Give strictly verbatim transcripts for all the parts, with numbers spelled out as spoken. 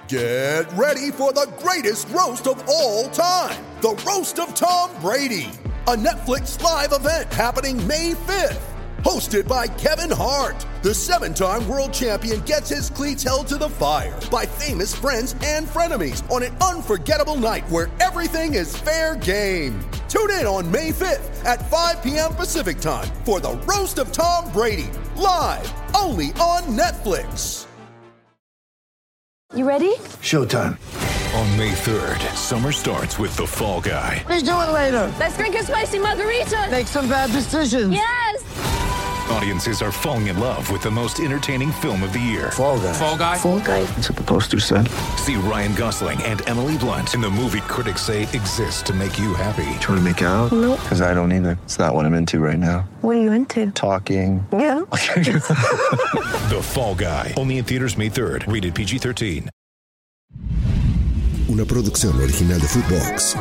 Get ready for the greatest roast of all time, the Roast of Tom Brady, a Netflix live event happening May fifth. Hosted by Kevin Hart, the seven-time world champion gets his cleats held to the fire by famous friends and frenemies on an unforgettable night where everything is fair game. Tune in on May fifth at five p.m. Pacific time for the Roast of Tom Brady, live only on Netflix. You ready? Showtime. On May third, summer starts with The Fall Guy. Let's do it later. Let's drink a spicy margarita. Make some bad decisions. Yes! Audiences are falling in love with the most entertaining film of the year. Fall Guy. Fall Guy? Fall Guy. That's what the poster said. See Ryan Gosling and Emily Blunt in the movie critics say exists to make you happy. Trying to make it out? Nope. Because I don't either. It's not what I'm into right now. What are you into? Talking. Yeah. The Fall Guy. Only in theaters May third. Rated P G thirteen. Una producción original de Footbox.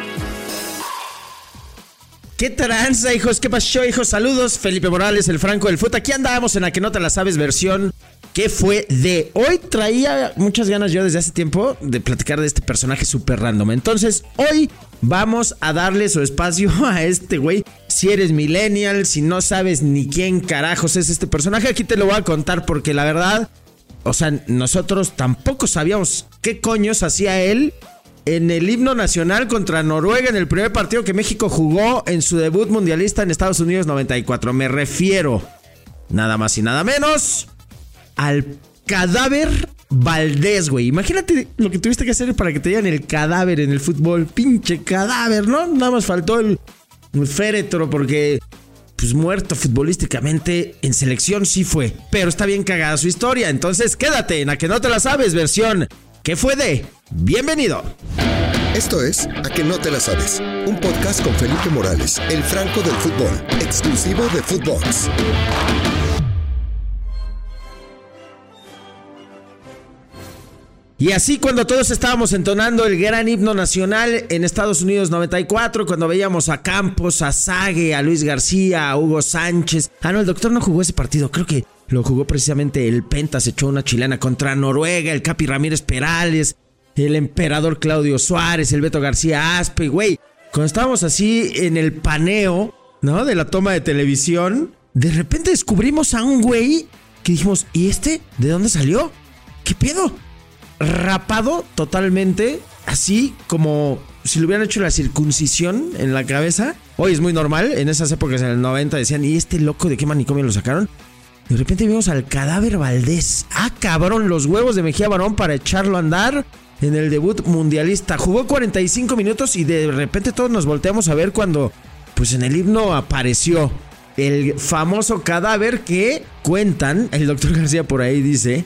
¿Qué tranza, hijos? ¿Qué pasó, hijos? Saludos, Felipe Morales, el Franco del Fut. Aquí andábamos en la que no te la sabes versión ¿Qué fue de? Hoy traía muchas ganas yo desde hace tiempo de platicar de este personaje súper random. Entonces, hoy vamos a darle su espacio a este güey. Si eres millennial, si no sabes ni quién carajos es este personaje, aquí te lo voy a contar porque la verdad, o sea, nosotros tampoco sabíamos qué coños hacía él en el himno nacional contra Noruega en el primer partido que México jugó en su debut mundialista en Estados Unidos noventa y cuatro. Me refiero, nada más y nada menos, al Cadáver Valdés, güey. Imagínate lo que tuviste que hacer para que te digan el cadáver en el fútbol. Pinche cadáver, ¿no? Nada más faltó el, el féretro porque, pues, muerto futbolísticamente en selección sí fue. Pero está bien cagada su historia. Entonces quédate en A Que No Te La Sabes, versión ¿Qué fue de? Bienvenido. Esto es A Que No Te La Sabes, un podcast con Felipe Morales, el Franco del fútbol, exclusivo de Footbox. Y así cuando todos estábamos entonando el gran himno nacional en Estados Unidos noventa y cuatro, cuando veíamos a Campos, a Sague, a Luis García, a Hugo Sánchez. Ah, no, el doctor no jugó ese partido, creo que lo jugó precisamente el Penta, se echó una chilena contra Noruega, el Capi Ramírez Perales, el emperador Claudio Suárez, el Beto García Aspe, güey. Cuando estábamos así en el paneo, ¿no?, de la toma de televisión, de repente descubrimos a un güey que dijimos, ¿y este? ¿De dónde salió? ¿Qué pedo? Rapado totalmente, así como si le hubieran hecho la circuncisión en la cabeza. Hoy es muy normal, en esas épocas en el noventa decían, ¿y este loco de qué manicomio lo sacaron? De repente vimos al Cadáver Valdés. Ah, cabrón, los huevos de Mejía Barón para echarlo a andar en el debut mundialista. Jugó cuarenta y cinco minutos y de repente todos nos volteamos a ver cuando, pues, en el himno apareció el famoso cadáver que cuentan, el doctor García por ahí dice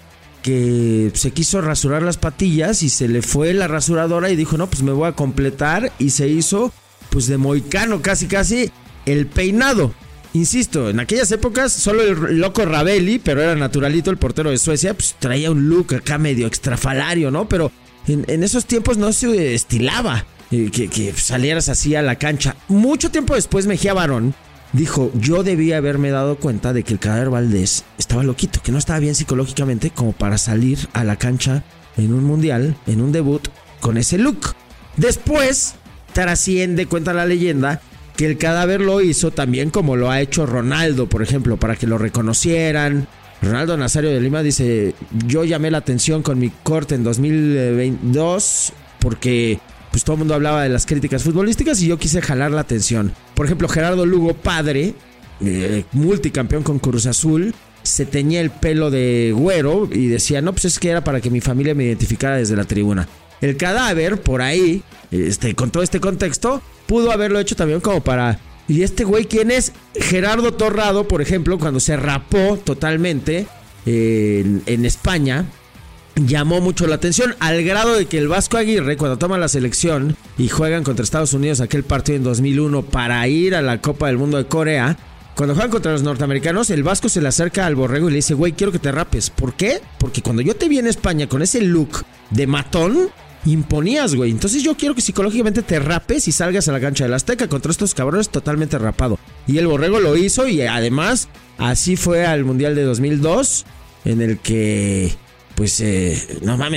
que se quiso rasurar las patillas y se le fue la rasuradora y dijo, no, pues me voy a completar, y se hizo, pues, de moicano casi casi el peinado. Insisto, en aquellas épocas solo el loco Ravelli, pero era naturalito, el portero de Suecia, pues traía un look acá medio extrafalario, ¿no? Pero en, en esos tiempos no se estilaba eh, que, que salieras así a la cancha. Mucho tiempo después Mejía Barón dijo, yo debía haberme dado cuenta de que el Cadáver Valdés estaba loquito, que no estaba bien psicológicamente como para salir a la cancha en un mundial, en un debut, con ese look. Después trasciende, cuenta la leyenda, que el Cadáver lo hizo también como lo ha hecho Ronaldo, por ejemplo, para que lo reconocieran. Ronaldo Nazario de Lima dice, yo llamé la atención con mi corte en dos mil veintidós porque, pues, todo el mundo hablaba de las críticas futbolísticas y yo quise jalar la atención. Por ejemplo, Gerardo Lugo, padre, eh, multicampeón con Cruz Azul, se teñía el pelo de güero y decía, no, pues es que era para que mi familia me identificara desde la tribuna. El Cadáver, por ahí, este, con todo este contexto, pudo haberlo hecho también como para... ¿Y este güey quién es? Gerardo Torrado, por ejemplo, cuando se rapó totalmente eh, en, en España, llamó mucho la atención, al grado de que el Vasco Aguirre, cuando toma la selección y juegan contra Estados Unidos aquel partido en dos mil uno para ir a la Copa del Mundo de Corea, cuando juegan contra los norteamericanos, el Vasco se le acerca al Borrego y le dice, güey, quiero que te rapes. ¿Por qué? Porque cuando yo te vi en España con ese look de matón, imponías, güey. Entonces yo quiero que psicológicamente te rapes y salgas a la cancha del Azteca contra estos cabrones totalmente rapado. Y el Borrego lo hizo y además así fue al Mundial de dos mil dos, en el que, pues, eh, no mames,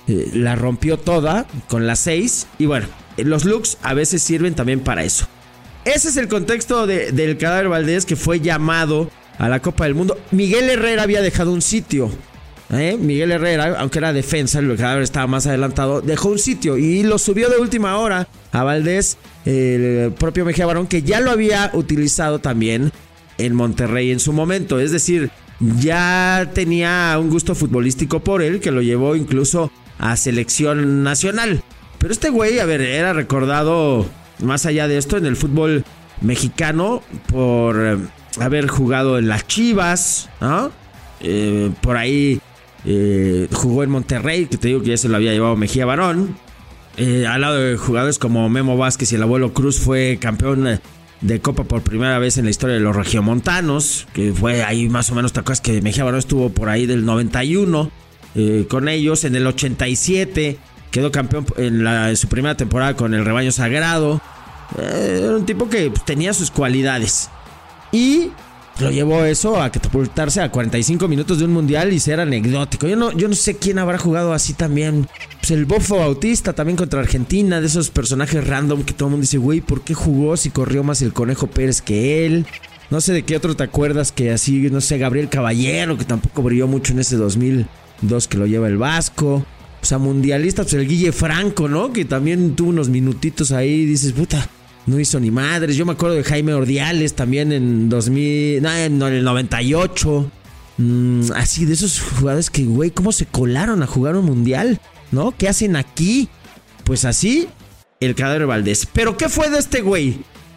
eh, la rompió toda con las seis. Y bueno, los looks a veces sirven también para eso. Ese es el contexto de, del Cadáver Valdés, que fue llamado a la Copa del Mundo. Miguel Herrera había dejado un sitio. ¿eh? Miguel Herrera, aunque era defensa, el Cadáver estaba más adelantado, dejó un sitio y lo subió de última hora a Valdés, el propio Mejía Barón, que ya lo había utilizado también en Monterrey en su momento. Es decir, ya tenía un gusto futbolístico por él, que lo llevó incluso a selección nacional. Pero este güey, a ver, era recordado más allá de esto en el fútbol mexicano por eh, haber jugado en las Chivas, ¿no? Eh, por ahí eh, jugó en Monterrey, que te digo que ya se lo había llevado Mejía Barón. Eh, al lado de jugadores como Memo Vázquez y el Abuelo Cruz, fue campeón de Copa por primera vez en la historia de los regiomontanos, que fue ahí más o menos, ¿te acuerdas que Mejía Barón estuvo por ahí del noventa y uno eh, con ellos? En el ochenta y siete quedó campeón en, la, en su primera temporada con el Rebaño Sagrado. Eh, era un tipo que pues, tenía sus cualidades y lo llevó eso a catapultarse a cuarenta y cinco minutos de un mundial y ser anecdótico. Yo no, yo no sé quién habrá jugado así también. Pues el Bofo Bautista también contra Argentina, de esos personajes random que todo el mundo dice, güey, ¿por qué jugó si corrió más el Conejo Pérez que él? No sé de qué otro te acuerdas que así, no sé, Gabriel Caballero, que tampoco brilló mucho en ese dos mil dos que lo lleva el Vasco. O sea, mundialistas, pues el Guille Franco, ¿no? Que también tuvo unos minutitos ahí, dices, puta, no hizo ni madres. Yo me acuerdo de Jaime Ordiales también en dos mil, no, en el noventa y ocho. Mm, así, de esos jugadores que, güey, ¿cómo se colaron a jugar un mundial? ¿No? ¿Qué hacen aquí? Pues así, el Cadáver Valdés. ¿Pero qué fue de este güey?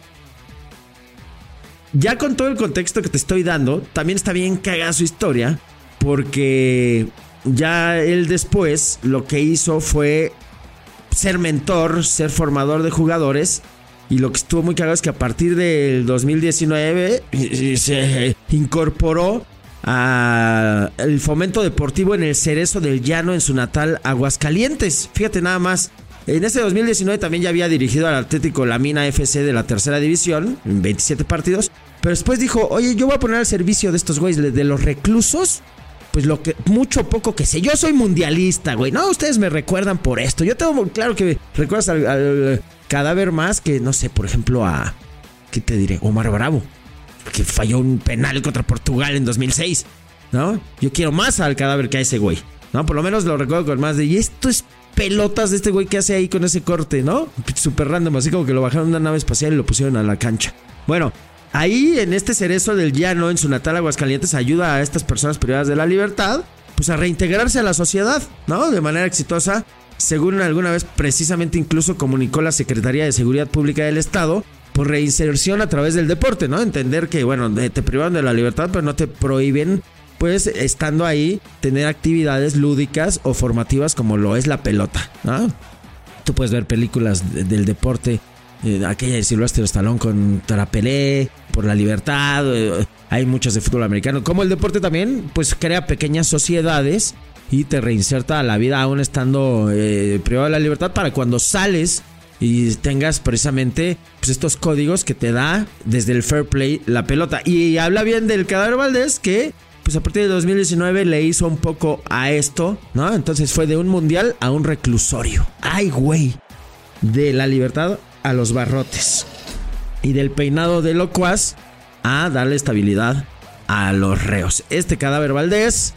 Ya con todo el contexto que te estoy dando, también está bien cagada su historia, porque ya él después lo que hizo fue ser mentor, ser formador de jugadores. Y lo que estuvo muy cagado es que a partir del dos mil diecinueve se incorporó al fomento deportivo en el Cerezo del Llano, en su natal Aguascalientes. Fíjate nada más, en ese dos mil diecinueve también ya había dirigido al Atlético La Mina F C de la tercera división en veintisiete partidos. Pero después dijo, oye, yo voy a poner al servicio de estos güeyes, de los reclusos, pues lo que, mucho o poco que sé. Yo soy mundialista, güey. No, ustedes me recuerdan por esto. Yo tengo claro que recuerdas al, al Cadáver más que, no sé, por ejemplo a, ¿qué te diré? Omar Bravo, que falló un penal contra Portugal en dos mil seis, ¿no? Yo quiero más al Cadáver que a ese güey, ¿no? Por lo menos lo recuerdo con más de, y esto es pelotas de este güey que hace ahí con ese corte, ¿no? Súper random, así como que lo bajaron de una nave espacial y lo pusieron a la cancha. Bueno, ahí en este Cerezo del Llano, en su natal Aguascalientes, ayuda a estas personas privadas de la libertad, pues a reintegrarse a la sociedad, ¿no? De manera exitosa. Según alguna vez precisamente incluso comunicó la Secretaría de Seguridad Pública del Estado, por reinserción a través del deporte, ¿no? Entender que, bueno, te privan de la libertad, pero no te prohíben, pues, estando ahí, tener actividades lúdicas o formativas como lo es la pelota, ¿no? Tú puedes ver películas de, del deporte, eh, aquella de Sylvester Stallone contra Pelé, por la libertad, eh, hay muchas de fútbol americano. Como el deporte también, pues, crea pequeñas sociedades y te reinserta a la vida aún estando eh, privado de la libertad, para cuando sales y tengas precisamente pues estos códigos que te da desde el fair play la pelota. Y habla bien del Cadáver Valdés, que pues a partir de dos mil diecinueve le hizo un poco a esto, ¿no? Entonces fue de un mundial a un reclusorio. Ay, güey. De la libertad a los barrotes. Y del peinado de locuaz a darle estabilidad a los reos. Este Cadáver Valdés,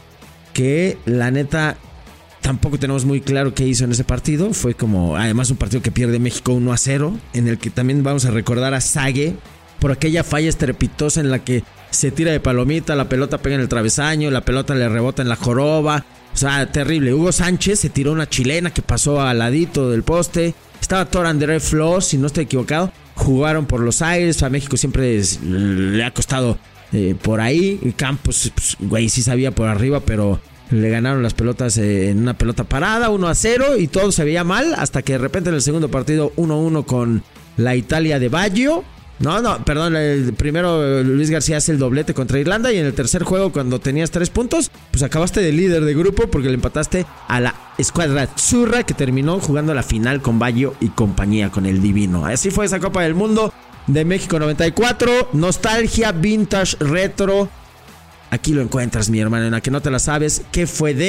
que la neta tampoco tenemos muy claro qué hizo en ese partido. Fue como, además, un partido que pierde México uno a cero, en el que también vamos a recordar a Sague por aquella falla estrepitosa en la que se tira de palomita, la pelota pega en el travesaño, la pelota le rebota en la joroba. O sea, terrible. Hugo Sánchez se tiró una chilena que pasó al ladito del poste. Estaba Thor André Flos, si no estoy equivocado. Jugaron por los aires. A México siempre es, le ha costado eh, por ahí. Campos, pues, güey, sí sabía por arriba, pero le ganaron las pelotas eh, en una pelota parada, uno a cero, y todo se veía mal, hasta que de repente en el segundo partido uno a uno con la Italia de Baggio. No, no, perdón, el primero Luis García hace el doblete contra Irlanda, y en el tercer juego, cuando tenías tres puntos, pues acabaste de líder de grupo porque le empataste a la Escuadra Azzurra, que terminó jugando la final con Baggio y compañía, con el Divino. Así fue esa Copa del Mundo de México noventa y cuatro. Nostalgia, vintage, retro. Aquí lo encuentras, mi hermano, en la que no te la sabes. ¿Qué fue de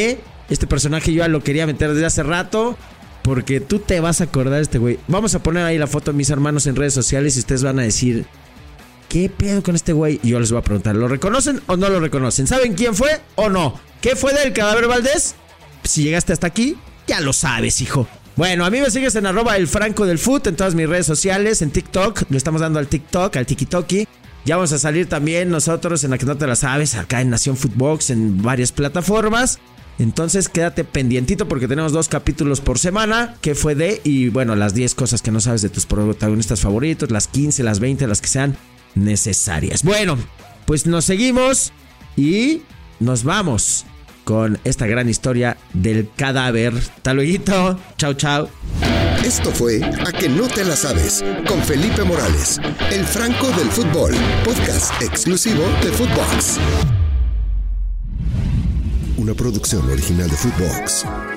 Este personaje yo ya lo quería meter desde hace rato, porque tú te vas a acordar de este güey. Vamos a poner ahí la foto de mis hermanos en redes sociales y ustedes van a decir, ¿qué pedo con este güey? Y yo les voy a preguntar, ¿lo reconocen o no lo reconocen? ¿Saben quién fue o no? ¿Qué fue del Cadáver Valdés? Si llegaste hasta aquí, ya lo sabes, hijo. Bueno, a mí me sigues en arroba el Franco del Foot en todas mis redes sociales, en TikTok, le estamos dando al TikTok, al TikToki. Ya vamos a salir también nosotros en La Que No Te La Sabes, acá en Nación Footbox, en varias plataformas. Entonces quédate pendientito porque tenemos dos capítulos por semana, que fue de, y bueno, las diez cosas que no sabes de tus protagonistas favoritos, las quince, las veinte, las que sean necesarias. Bueno, pues nos seguimos y nos vamos con esta gran historia del cadáver. Hasta luego. Chao, chao. Esto fue A Que No Te La Sabes con Felipe Morales, el Franco del Fútbol, podcast exclusivo de Footbox. Una producción original de Footbox.